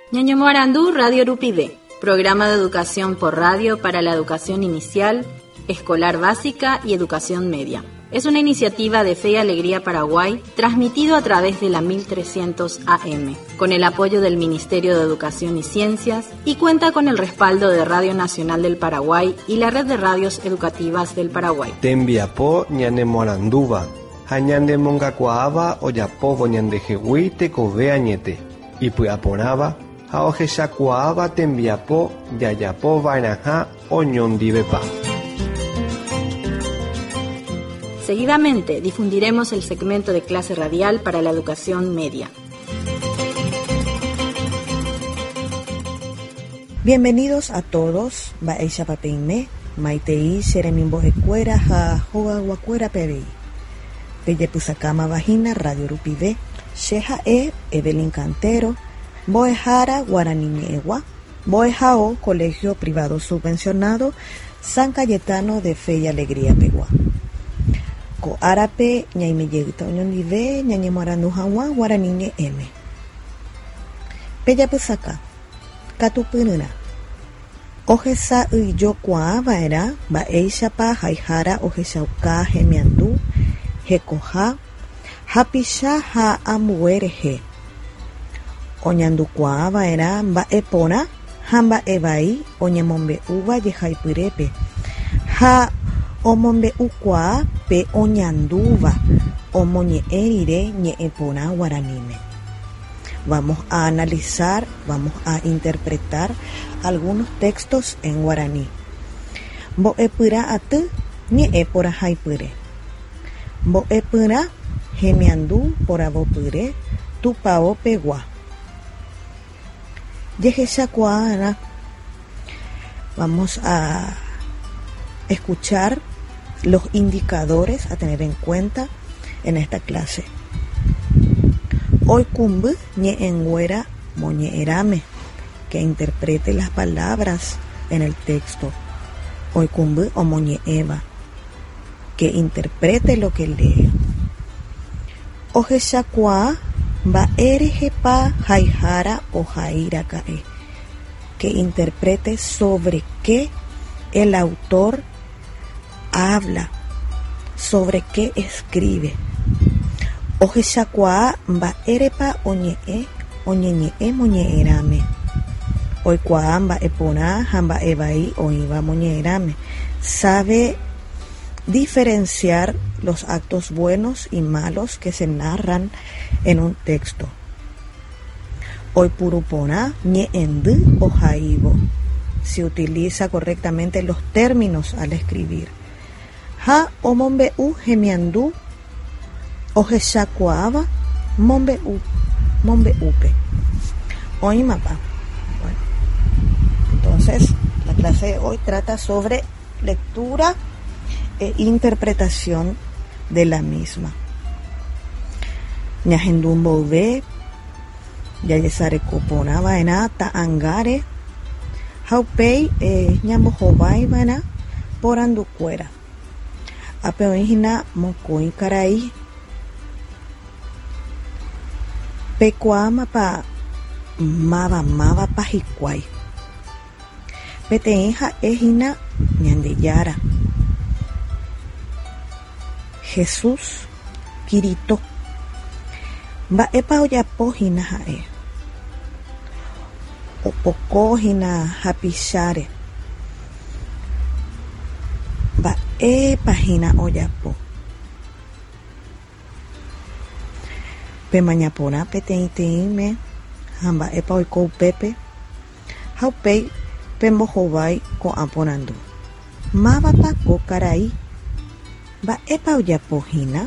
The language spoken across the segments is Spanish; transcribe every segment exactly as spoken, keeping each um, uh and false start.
Ñaño Morandú, Radio Rupivé, programa de educación por radio para la educación inicial, escolar básica y educación media. Es una iniciativa de Fe y Alegría Paraguay, transmitido a través de la mil trescientos A M, con el apoyo del Ministerio de Educación y Ciencias, y cuenta con el respaldo de Radio Nacional del Paraguay y la Red de Radios Educativas del Paraguay. Tembiapo ñane Moranduva, hañande mongacuaaba oyapovo ñande jehui te cove añete, y puyaponaba, haoje shakuaaba tembiapo yayapo vainaja oñondivepa. Seguidamente difundiremos el segmento de clase radial para la educación media. Bienvenidos a todos. Baeisha papeime, maitei seremimbojecuera ja joa guacuera pebei. Peyepusacama vagina Radio Rupivé, Sheja e Evelyn Cantero, Boejara Guaraniñegua, Boejao Colegio Privado Subvencionado San Cayetano de Fe y Alegría Pegua. Ko arape ñaimeyegta oñondive ñañe Morandú hawa guaraniñe m. Peyapysaka katupyrýra. Ohesa yjokuaa va'erã mba'éichapa haihára ohechauka hemiandu, hekoha, hapicha ha ambue rehe. Oñandukuaa va'erã mba'eporã ha mba'evai oñemombe'úva jehaipyrépe ha omombe'ukuaa pe oñandúva omoñe'ẽ rire ñe'ẽporã guaraníme. Vamos a analizar, vamos a interpretar algunos textos en guaraní. Mbo'epyra aty ñe'ẽ porãhaipyre. Mbo'epyra hemiandu poravopyre tupão pegua. Jehechakuaára. Vamos a escuchar los indicadores a tener en cuenta en esta clase. Hoy kumbu ñe'ẽnguéra moñe'ẽrame, que interprete las palabras en el texto. Hoy kumbu omoñe'ẽva, que interprete lo que lee. Ohechakuaa mba'érehepa haihára ohairaka'e, que interprete sobre qué el autor habla, sobre qué escribe. Ohechakuaa mba'érepa oñe'ẽ oñeñe'ẽ moñe'ẽrame. Oikuaa mba'eporã ha mba'evai oĩva moñe'ẽrame. Sabe diferenciar los actos buenos y malos que se narran en un texto. Oipuruporã ñe'ẽndy ohaívo. Se utiliza correctamente los términos al escribir. Ha omombe'u hemiandu ohechakuaáva mombe'u mombe'úpe. Oĩmapa. Bueno, entonces la clase de hoy trata sobre lectura e interpretación de la misma. Ñahendu mbove jajesarekopórã va'erã ta'ãngáre ha upéi ñambohováiva'erã porandukuéra. Ápe oĩhína mokõi karai pekuaámapa mávamávapa hikuái. Peteĩ ha'éhína Ñandejára. Jesús Kirito. Mba'épa ojapóhína ha'e. Opokóhína hapicháre. Mba'épahína ojapo. Pemañaporã peteĩteĩme ha mba'épa oiko upépe ha upéi pembohovái ko'ã porãndu. Mávapa ko karai. Mba'épa ojapohína.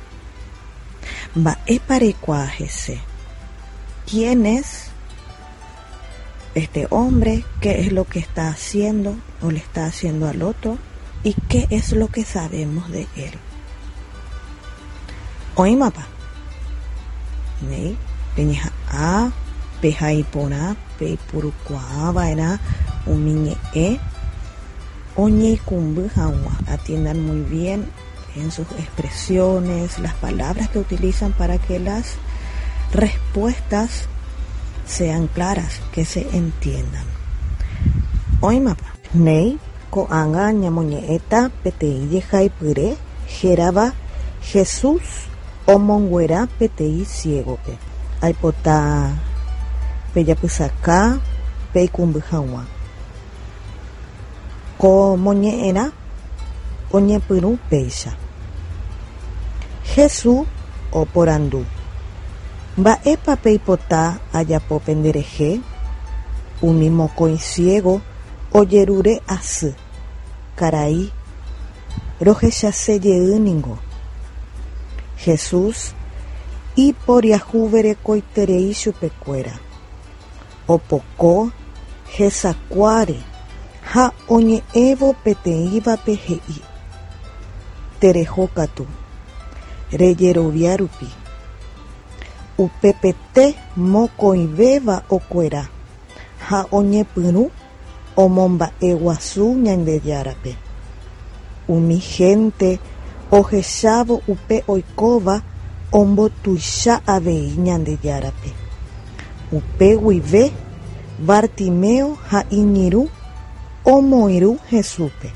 Mba'épa reikuaa hese. ¿Quién es este hombre? ¿Qué es lo que está haciendo o le está haciendo al otro? ¿Y qué es lo que sabemos de él? Oĩmapa. Nei, peñeha a, pehaiporã, peipurukuaa va'erã umiñe'ẽ, oñeikumby hag̃ua. Atiendan muy bien en sus expresiones, las palabras que utilizan para que las respuestas sean claras, que se entiendan. Oimapa, nei koanga ñamoñe'ẽta peteĩ jehaipyre hérava Jesús omonguera peteĩ ciégope. Aipota pejapysaka pe ikumby hag̃ua. Ko moñe'ẽra oñepyrũ péicha. Jesús oporandu. Mba'épa peipota ajapo penderehe umi mokõi ciego ojerure asy karai rohechasejeýniko. Jesús iporiahuverekoiterei chupekuéra, opoko hesakuáre ha oñe'ẽvo peteĩvape he'i terehókatu rejerovia rupi. Upepete mokõivéva okuera ha oñepyrũ omomba'eguasu Ñandejárape. Umi gente ohechávo upe oikóva ombotuicha avei Ñandejárape. Upe guive Bartimeo ha iñirũ omoirũ Jesúspe.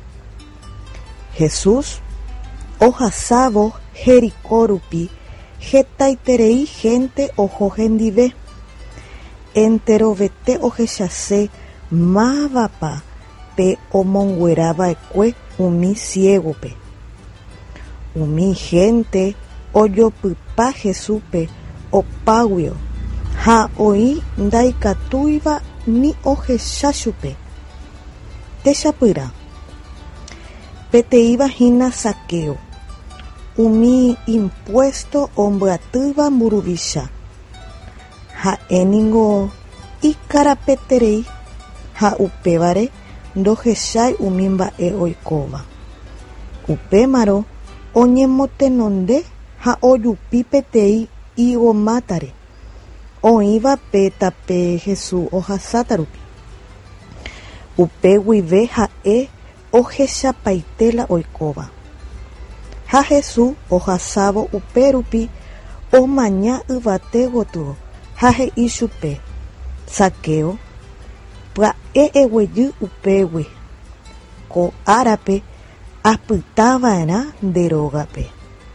Jesús ohasávo Jericó rupi hetaiterei gente oho hendive. Enterovete ohechase mávapa pe omonguerava'ekue umi ciégope. Umi gente ojopypa Jesúspe opáguio ha oĩ ndaikatúiva ni ohecha chupe. Techapyrã. Peteĩvahína Zaqueo. Umi impuesto ombyatýva mburuvicha. Ha'éniko ikarapeterei ha upévare ndohechái umi mba'e oikóva. Upémarõ oñemotenonde ha ojupi peteĩ igomátare. Oĩva pe tape Jesús ohasáta rupi. Upe guive ha'e ohechapaitela oikóva. Ha Jesús ohasávo upérupi omaña yvate gotyo ha he'i chupe: Zaqueo, pya'e eguejy upégui ko árape apytáva'erã nde rógape.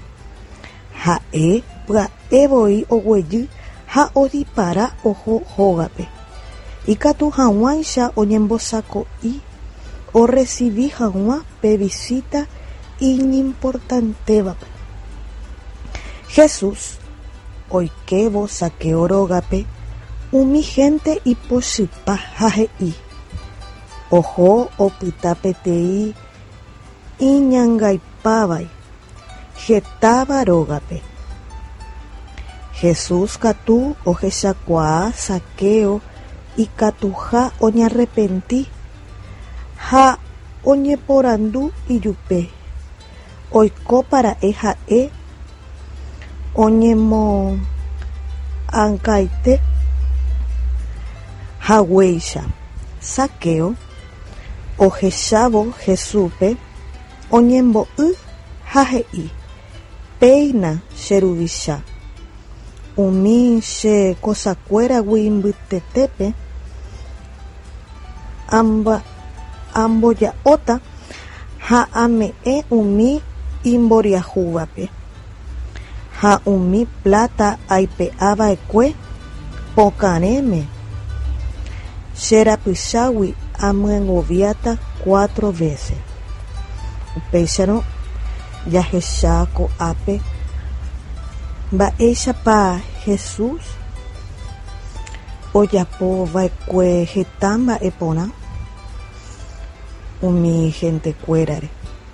Ha'e pya'evoi oguejy ha odipara oho hógape. Ikatu hag̃uáicha oñembosako'i orecibi hag̃ua pe visita inimportantévape. Jesús oikévo Zaqueo rógape umi gente ipochypa ha he'i. Oho opyta peteĩ iñangaipávai hetáva rógape. Jesús katu ohechakuaa Zaqueo ikatuha oñarrepenti ha oñeporandu ijupe. Oiko para'e ha'e oñemo'ãngaiete haguéicha. Zaqueo ohechávo Jesúspe oñembo'y ha he'i: péina che ruvicha. Umi che kosakuéragui imbytetépe amba amboja'óta ha ame'ẽ umi imboriahúvape. Ha umi plata aipe'ava'ekue pokãréme. Cherapychágui amyengoviáta cuatro veces. Upéicharõ jahecha ko'ápe. Mba'éichapa Jesús ojapova'ekue heta mba'e porã umi gentekuérare.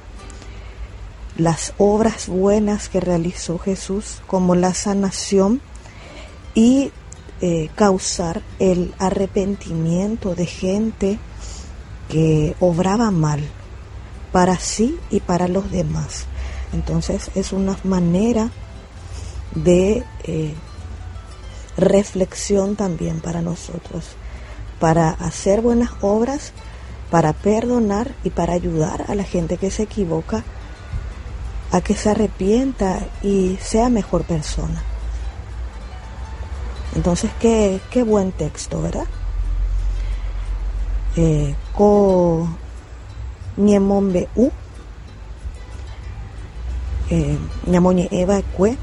Las obras buenas que realizó Jesús, como la sanación y eh, causar el arrepentimiento de gente que obraba mal para sí y para los demás. Entonces es una manera de eh, reflexión también para nosotros, para hacer buenas obras, para perdonar y para ayudar a la gente que se equivoca a que se arrepienta y sea mejor persona. Entonces, qué, qué buen texto, ¿verdad? Eh, ko Ñemombe u eh, Ñamoñe Eva Cue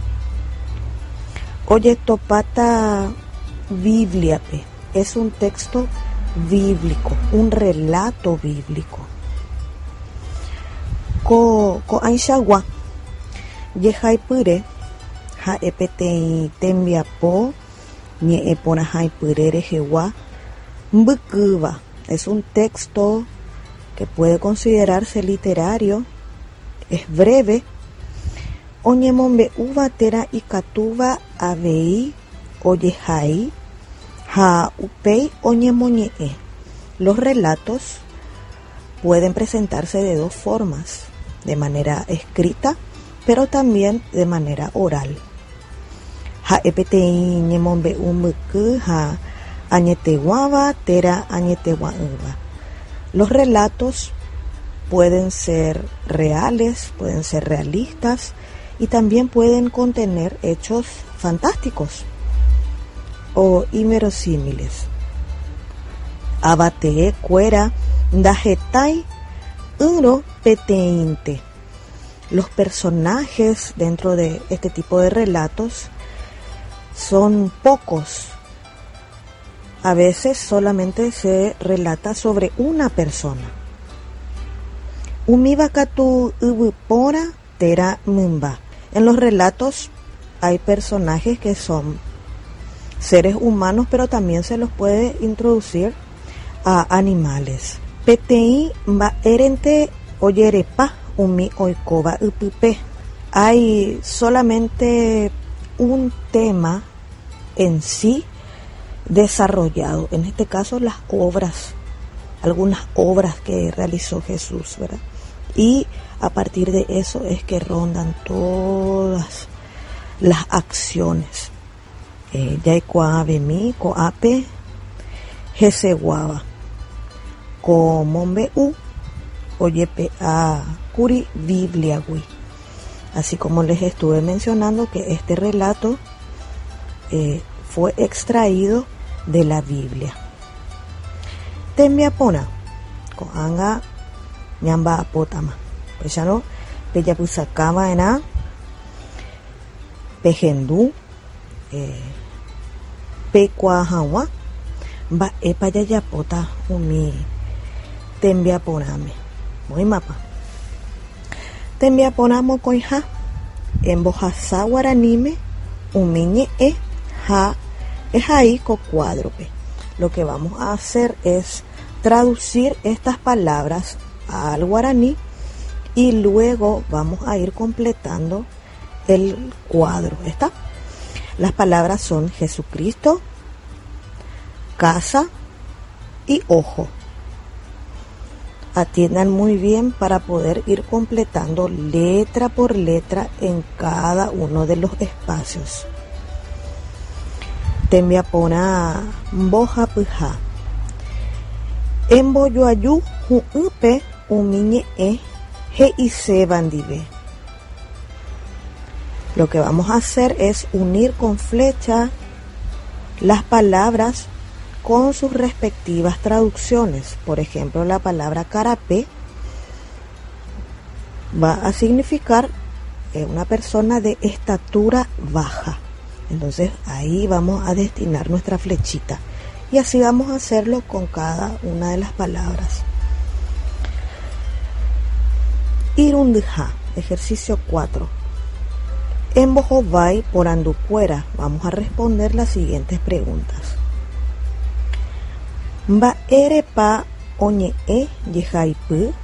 Oye Topata Biblia, es un texto bíblico, un relato bíblico. Ko ko Aishawa Yehai Pure Ha Epete Tembiapo Nye Epona Hai Purere Jewa Mbukuba. Es un texto que puede considerarse literario, es breve. Oñemombe uvatera y katuba avei oyehai ha upei oñemoñe. Los relatos pueden presentarse de dos formas, de manera escrita, pero también de manera oral. Ha epetei ñemombe umbuku ha añeteguaba tera añeteguaba. Los relatos pueden ser reales, pueden ser realistas y también pueden contener hechos fantásticos o inverosímiles. Abate cuera dajetai uro peteinte. Los personajes dentro de este tipo de relatos son pocos. A veces solamente se relata sobre una persona. Umibakatu ubupora tera mumba. En los relatos hay personajes que son seres humanos, pero también se los puede introducir a animales. Petei mba erente oyerepa umi oikoba upupe. Hay solamente un tema en sí desarrollado, en este caso las obras, algunas obras que realizó Jesús, ¿verdad? Y a partir de eso es que rondan todas las acciones. Yaikuabemi, Coape, Jeseguaba, Comombe U, Oyepe a Curi Bibliagui. Así como les estuve mencionando que este relato eh, fue extraído de la Biblia. Tembiapona, Coanga Ñamba Apotama. Pues ya no, Peyapusacama ena, Pejendu, eh, Pecuajawa, Va Epayayapota, Umi, Tembiaponame. Muy mapa. Tembiaponamo coija, en Bojasá Guaranime, Umiñe e, ja, es ahí co cuádrope. Lo que vamos a hacer es traducir estas palabras al guaraní y luego vamos a ir completando el cuadro. ¿Está? Las palabras son Jesucristo, casa y ojo. Atiendan muy bien para poder ir completando letra por letra en cada uno de los espacios. Tembiapona mboja puja. Emboyoayu huupe umiñe e he y se bandive. Lo que vamos a hacer es unir con flecha las palabras con sus respectivas traducciones. Por ejemplo, la palabra carapé va a significar eh, una persona de estatura baja. Entonces ahí vamos a destinar nuestra flechita y así vamos a hacerlo con cada una de las palabras. Irundja, ejercicio cuatro. En Bojovay por Andupuera vamos a responder las siguientes preguntas. Va erepa oñe e yejaipu.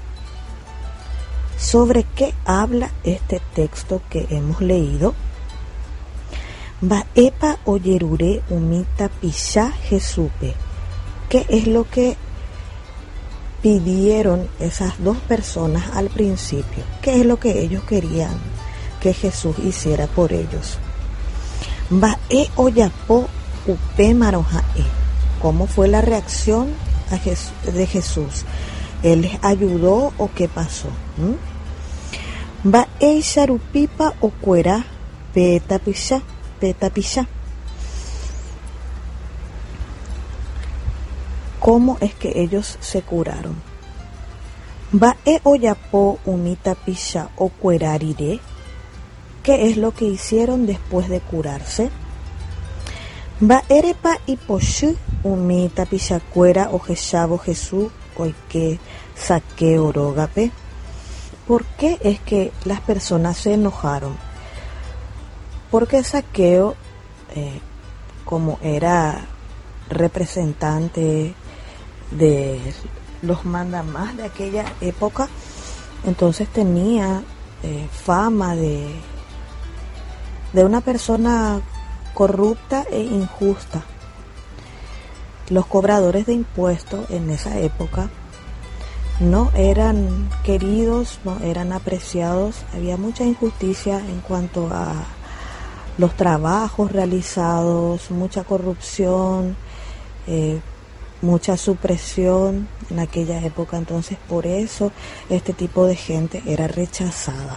¿Sobre qué habla este texto que hemos leído? Va epa oyerure umita pisha jesupe. ¿Qué es lo que pidieron esas dos personas al principio? ¿Qué es lo que ellos querían que Jesús hiciera por ellos? Va e oyapo upe marojae. ¿Cómo fue la reacción a Jesús, de Jesús? ¿Él les ayudó o qué pasó? ¿Mm? Va e sharupipa o cuera petapisha, petapisha. cómo es que ellos se curaron. Ba'e oyapo umita pisha o cuerarire. ¿Qué es lo que hicieron después de curarse? Ba'erepa y poshu umita pisha cuera o jeshabo Jesús oike saque orogape. ¿Por qué es que las personas se enojaron? Porque Saqueo, eh, como era representante de los mandamás de aquella época, entonces tenía eh, fama de, de una persona corrupta e injusta. Los cobradores de impuestos en esa época no eran queridos, no eran apreciados, había mucha injusticia en cuanto a los trabajos realizados, mucha corrupción, eh, mucha supresión en aquella época, entonces por eso este tipo de gente era rechazada.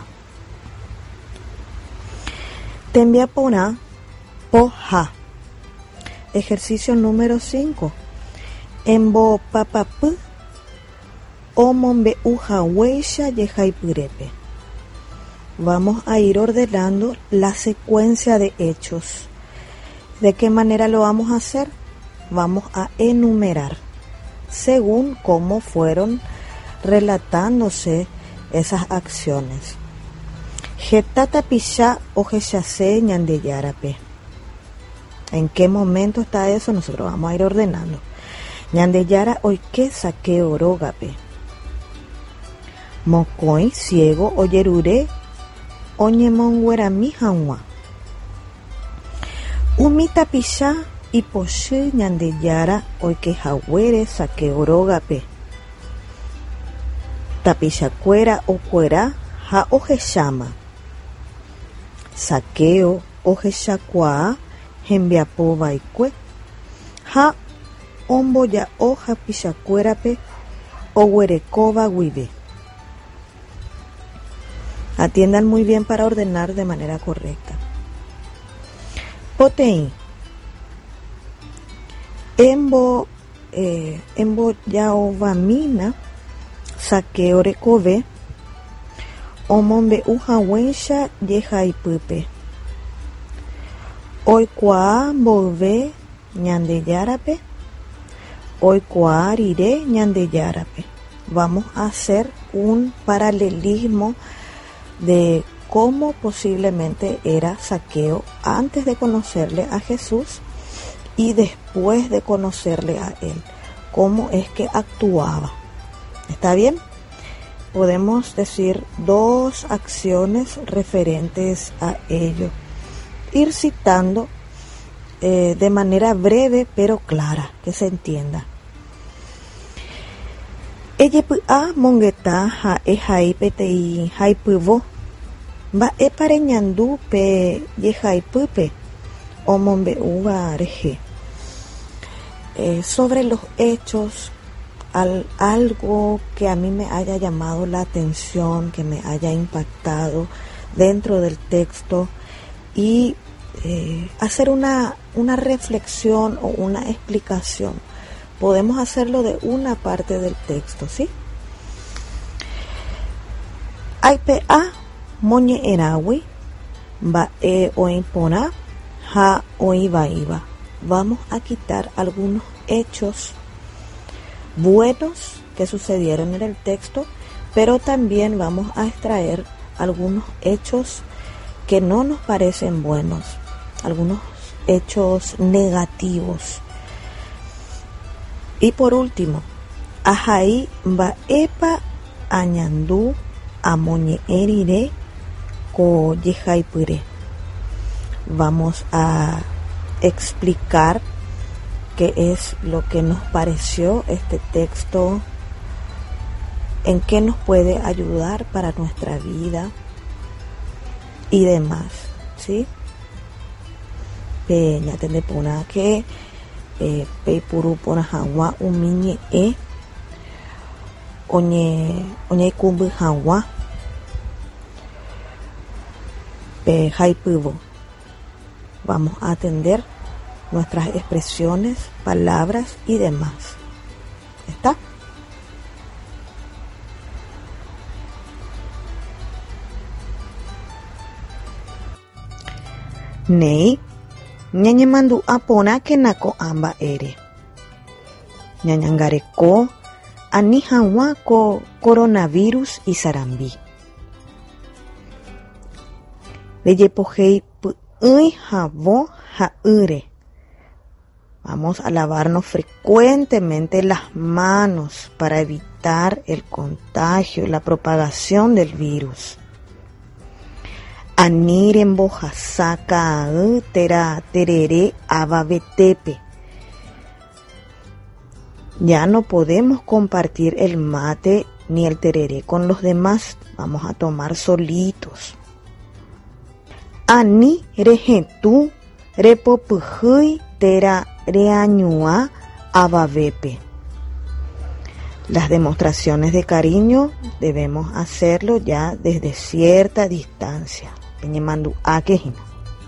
Tembiapona poja. Ejercicio número cinco. Embo papapu omombe uja weisha yejaipurepe. Vamos a ir ordenando la secuencia de hechos. ¿De qué manera lo vamos a hacer? Vamos a enumerar según cómo fueron relatándose esas acciones. Getata pisha o jeshase ñandeyarape. ¿En qué momento está eso? Nosotros vamos a ir ordenando. Ñandeyara oike saque orogape. Mokoi ciego oyerure oñemonguerami hanwa. Umita pisha y poshe ñandeyara oike jawere saque orogape. Tapishacuera o cuera ha ojeshama. Saqueo ojeshacuaa hembiapo baikue. Ha omboya oja pishacuerape o huerecoba guibe. Atiendan muy bien para ordenar de manera correcta. Potein. Embo, eh, embo yaovamina saqueo recove. Omombe uja wensha yejaipupe. Oikua mbove ñandeyarape. Oikua rire ñandeyarape. Vamos a hacer un paralelismo de cómo posiblemente era Saqueo antes de conocerle a Jesús y después de conocerle a él, cómo es que actuaba. ¿Está bien? Podemos decir dos acciones referentes a ello, ir citando eh, de manera breve pero clara, que se entienda. Eyepua mongeta ha ejai petei haipuvo va e pareñandu pe yejaipupe o mombe uva reje. Sobre los hechos, al, algo que a mí me haya llamado la atención, que me haya impactado dentro del texto y eh, hacer una, una reflexión o una explicación. Podemos hacerlo de una parte del texto, ¿sí? Aipa moñe erawi va e oipona ha oiva iba. Vamos a quitar algunos hechos buenos que sucedieron en el texto, pero también vamos a extraer algunos hechos que no nos parecen buenos, algunos hechos negativos. Y por último, ajai va epa añandú amoñe erire ko yejaipure. Vamos a explicar qué es lo que nos pareció este texto, en qué nos puede ayudar para nuestra vida y demás, ¿sí? Pe ya te pona que eh, pe puru pona hawa umiñe e oñe oñe kumbu hawa pe haipuvo. Vamos a atender nuestras expresiones, palabras y demás. ¿Está? Nei, ñañemandu apona kenako amba ere. Ñañangareko ani hawa ko coronavirus y sarambi. Leyepojei pu'y javo ha'yre. Vamos a lavarnos frecuentemente las manos para evitar el contagio y la propagación del virus. Aniren bojasaka tera terere ababetepe. Ya no podemos compartir el mate ni el tereré con los demás. Vamos a tomar solitos. Ani rejetu repopujuy tera reañua ababepe. Las demostraciones de cariño debemos hacerlo ya desde cierta distancia. Peñemandu akejina.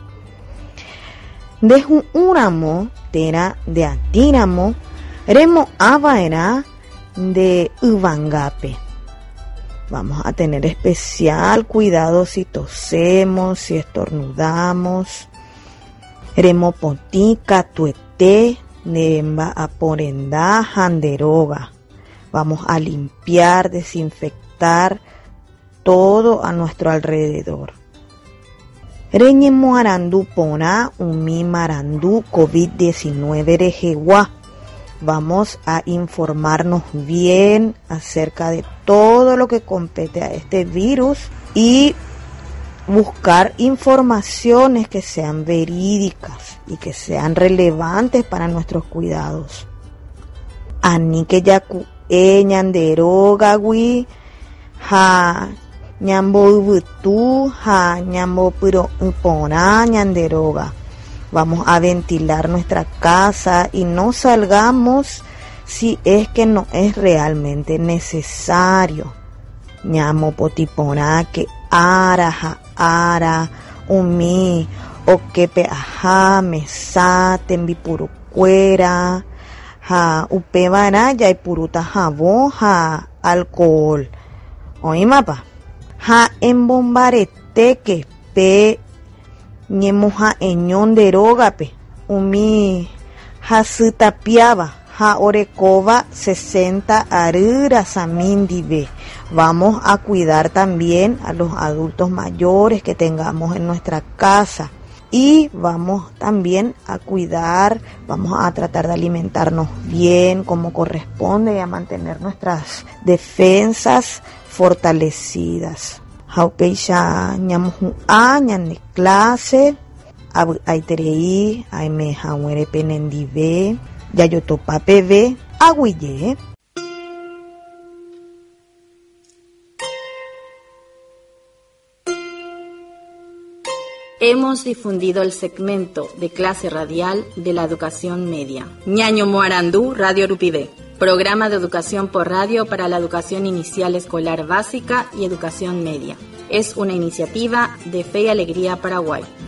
Deju uramo tera de atíramo remo avaera de uvangape. Vamos a tener especial cuidado si tosemos, si estornudamos. Remo potica tuete nemba aporenda janderoga. Vamos a limpiar, desinfectar todo a nuestro alrededor. Reñe moarandu pona umi marandu COVID diecinueve rejewa. Vamos a informarnos bien acerca de todo lo que compete a este virus y buscar informaciones que sean verídicas y que sean relevantes para nuestros cuidados. Ani que yaku e ñanderoga wi ha ñambo ubutu ha ñambo puro upona ñanderoga. Vamos a ventilar nuestra casa y no salgamos si es que no es realmente necesario. Ñamo potipona que ara ha ara umi o que pe aja mesa tembi puru cuera ha upe varaya y puruta jabón ha alcohol. Oí mapa. Ha embombarete que pe ñemo ha eñón de rogape umi ha sitapiaba ha orecova sesenta arira samindive. Vamos a cuidar también a los adultos mayores que tengamos en nuestra casa y vamos también a cuidar, vamos a tratar de alimentarnos bien como corresponde y a mantener nuestras defensas fortalecidas. Haupeisha ñamuju a ñane clase aiterei aime jauere penendive yayotopa pv aguille. Hemos difundido el segmento de clase radial de la educación media. Ñaño Moarandú, Radio Rupibé. Programa de educación por radio para la educación inicial escolar básica y educación media. Es una iniciativa de Fe y Alegría Paraguay.